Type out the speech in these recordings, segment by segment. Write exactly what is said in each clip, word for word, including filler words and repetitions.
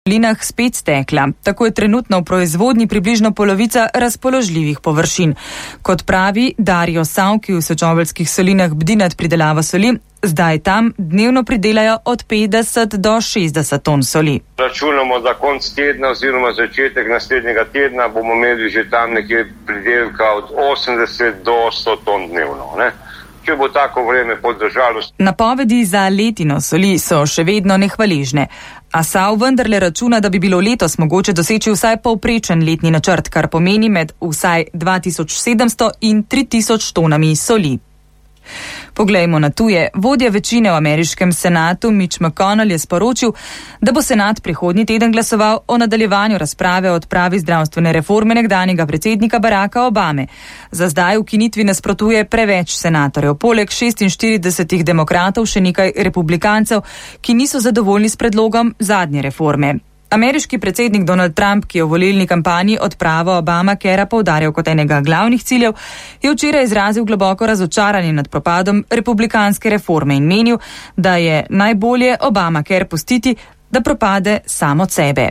solinah spet stekla. Tako je trenutno v proizvodnji približno polovica razpoložljivih površin. Kot pravi Dario Sav, ki v Sečoveljskih solinah bdi nad pridelavo soli, zdaj tam dnevno pridelajo od petdeset do šestdeset ton soli. Računamo za konc tedna oziroma začetek naslednjega tedna bomo imeli že tam nekje pridelka od osemdeset do sto ton dnevno, ne? Če bo tako vreme podržalo. Napovedi za letino soli so še vedno nehvaležne, a Sav vendarle računa, da bi bilo letos mogoče doseči vsaj povprečen letni načrt, kar pomeni med vsaj dva tisoč sedemsto in tri tisoč tonami soli. Poglejmo na tuje. Vodja večine v ameriškem senatu Mitch McConnell je sporočil, da bo senat prihodnji teden glasoval o nadaljevanju razprave o odpravi zdravstvene reforme nekdanjega predsednika Baracka Obame. Za zdaj ukinitvi nasprotuje preveč senatorjev, poleg šestinštiridesetih demokratov še nekaj republikancev, ki niso zadovoljni s predlogom zadnje reforme. Ameriški predsednik Donald Trump, ki je v volilni kampanji odpravo Obamacarea poudarjal kot enega glavnih ciljev, je včeraj izrazil globoko razočaranje nad propadom republikanske reforme in menil, da je najbolje Obamacare pustiti, da propade sam od sebe.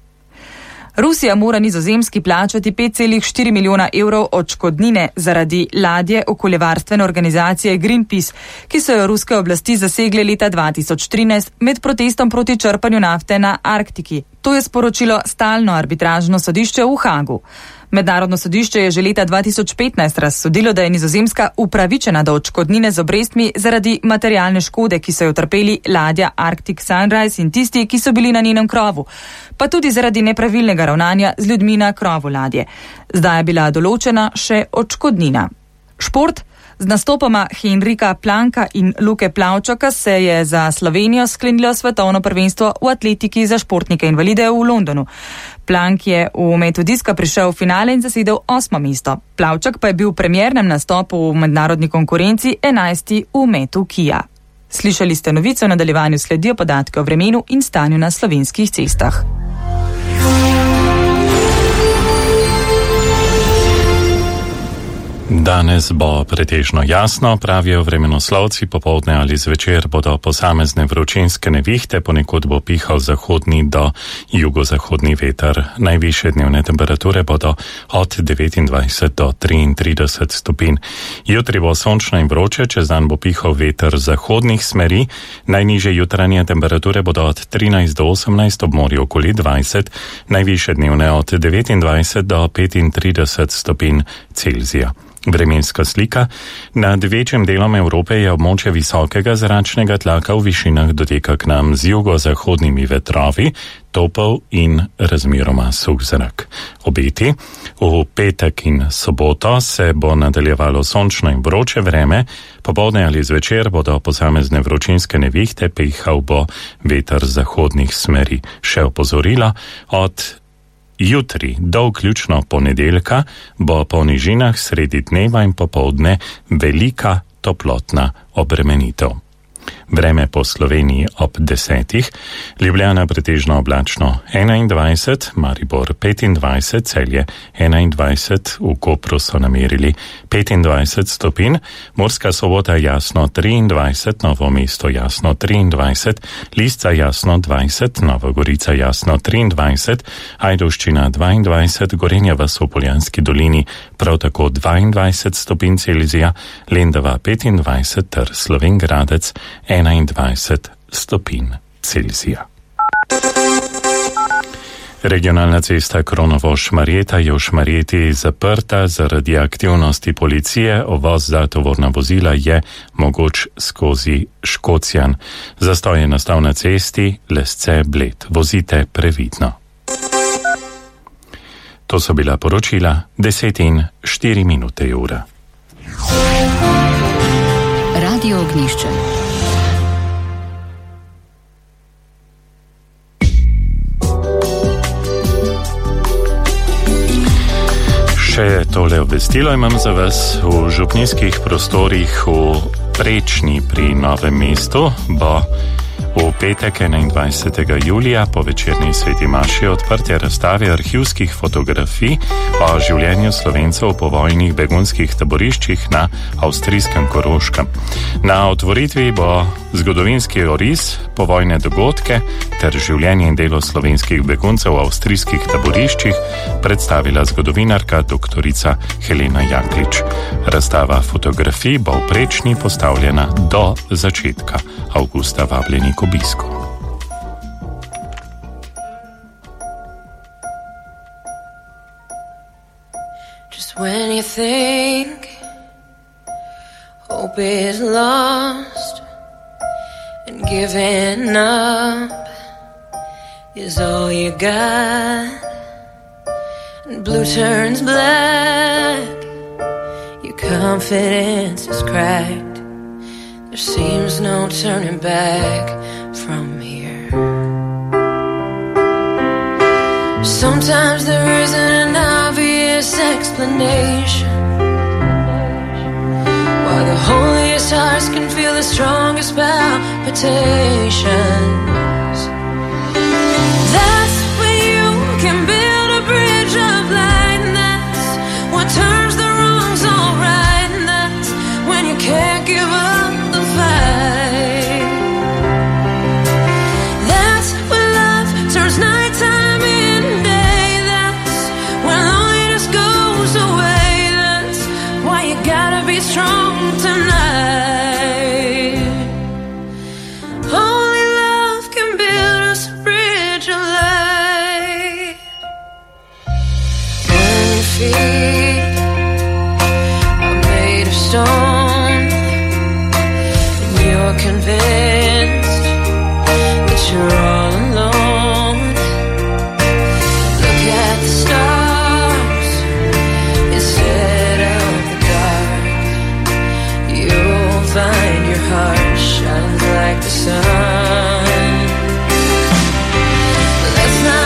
Rusija mora Nizozemski plačati pet celih štiri milijona evrov odškodnine zaradi ladje okoljevarstvene organizacije Greenpeace, ki so jo ruske oblasti zasegle leta dva tisoč trinajst med protestom proti črpanju nafte na Arktiki. To je sporočilo stalno arbitražno sodišče v Hagu. Mednarodno sodišče je že leta dva tisoč petnajst razsodilo, da je Nizozemska upravičena do odškodnine z obrestmi zaradi materialne škode, ki so jo utrpeli ladja Arctic Sunrise in tisti, ki so bili na njenem krovu, pa tudi zaradi nepravilnega ravnanja z ljudmi na krovu ladje. Zdaj je bila določena še odškodnina. Šport. Z nastopoma Henrika Planka in Luke Plavčaka se je za Slovenijo sklenilo svetovno prvenstvo v atletiki za športnike invalide v Londonu. Plank je v metu diska prišel v finale in zasedel osmo mesto. Plavčak pa je bil v premiernem nastopu v mednarodni konkurenci enajsti v metu kija. Slišali ste novico, v nadaljevanju sledijo podatke o vremenu in stanju na slovenskih cestah. Danes bo pretežno jasno, pravijo vremenoslovci, popoldne ali zvečer bodo posamezne vročinske nevihte, ponekod bo pihal zahodni do jugozahodni veter. Najvišje dnevne temperature bodo od devetindvajset do triintrideset stopinj. Jutri bo sončno in vroče, čez dan bo pihal veter zahodnih smeri, najnižje jutranje temperature bodo od trinajst do osemnajst, ob morju okoli dvajset, najvišje dnevne od devetindvajset do petintrideset stopinj Celzija. Vremenska slika. Nad večjim delom Evrope je območje visokega zračnega tlaka, v višinah doteka k nam z jugozahodnimi vetrovi, topel in razmeroma suh zrak. Obeti. V petek in soboto se bo nadaljevalo sončno in vroče vreme, popoldne ali zvečer bodo posamezne vročinske nevihte, pihal bo veter zahodnih smeri. Še opozorilo, od jutri do vključno ponedeljka bo po nižinah sredi dneva in popoldne velika toplotna obremenitev. Vreme po Sloveniji ob desetih, Ljubljana pretežno oblačno enaindvajset, Maribor petindvajset, Celje enaindvajset, v Kopru so namerili petindvajset stopinj, Murska Sobota jasno triindvajset, Novo mesto jasno triindvajset, Lisca jasno dvajset, Nova Gorica jasno triindvajset, Ajdovščina dvaindvajset, Gorenja vas v Poljanski dolini prav tako dvaindvajset stopinj Celzija, Lendava petindvajset ter Slovenj Gradec enaindvajset stopinj Celzija. Regionalna cesta Kronovo-Šmarjeta je v Šmarjeti zaprta zaradi aktivnosti policije. Uvoz za tovorna vozila je mogoč skozi Škocjan. Zastoj je nastal na cesti Lesce-Bled. Vozite previdno. To so bila poročila, deset in štiri minute je ura. Radio Ognjišče. Še tole obvestilo imam za vas. V župnijskih prostorih v Prečni pri Novem mestu bo V petek enaindvajsetega julija po večerni sveti maši odprtje razstave arhivskih fotografij o življenju Slovencev po vojnih begunskih taboriščih na avstrijskem Koroškem. Na otvoritvi bo zgodovinski oris, povojne dogodke ter življenje in delo slovenskih beguncev v avstrijskih taboriščih predstavila zgodovinarka doktorica Helena Jaklič. Razstava fotografij bo v Prečni postavljena do začetka avgusta. Vabljeni k obisku. Just when you think hope is lost and giving up is all you got, and blue turns black, your confidence is cracked. There seems no turning back from here. Sometimes there isn't an obvious explanation why the holiest hearts can feel the strongest palpitations. That's when you can build a bridge of light, and that's what turns the wrongs all right, and that's when you can't give up. That's when love turns nighttime into day. That's when loneliness goes away. That's why you gotta be strong tonight. Only love can build us a bridge of light. When your feet are made of stone, you're convinced